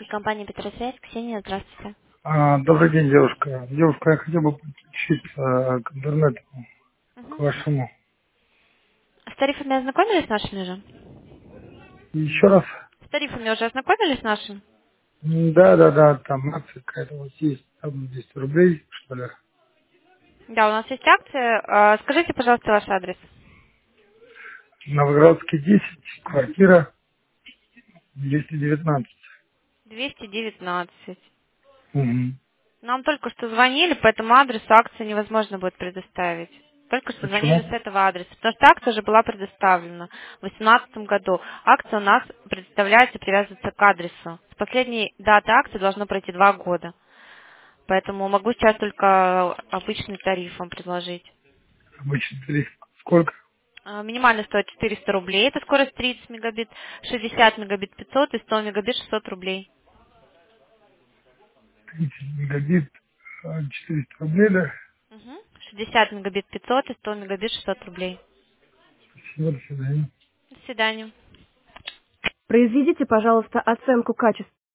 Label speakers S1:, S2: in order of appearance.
S1: Компания Петросвязь. Ксения, здравствуйте.
S2: Добрый день, девушка. Девушка, я хотел бы подключиться к интернету, к
S1: Мгм.
S2: вашему.
S1: С тарифами ознакомились нашими же?
S2: Еще раз.
S1: С тарифами уже ознакомились нашими?
S2: Да, там акция какая-то у вас есть, там 200 рублей, что ли.
S1: Да, у нас есть акция. Скажите, пожалуйста, ваш адрес.
S2: Новоградский 10, квартира 219.
S1: 219.
S2: Мгм.
S1: Нам только что звонили, по этому адресу акцию невозможно будет предоставить. Только что звонили с
S2: Почему?
S1: этого адреса, потому что акция уже была предоставлена в 2018 году. Акция у нас предоставляется, привязывается к адресу. С последней даты акции должно пройти 2 года. Поэтому могу сейчас только обычный тариф вам предложить.
S2: Обычный тариф. Сколько?
S1: Минимально стоит 400 рублей, это скорость 30 мегабит, 60 мегабит 500 и 100 мегабит 600 рублей.
S2: 30 мегабит, 400 рублей, да?
S1: Мгм. 60 мегабит 500 и 100 мегабит 600 рублей.
S2: Спасибо, до свидания.
S1: До свидания.
S3: Произведите, пожалуйста, оценку качества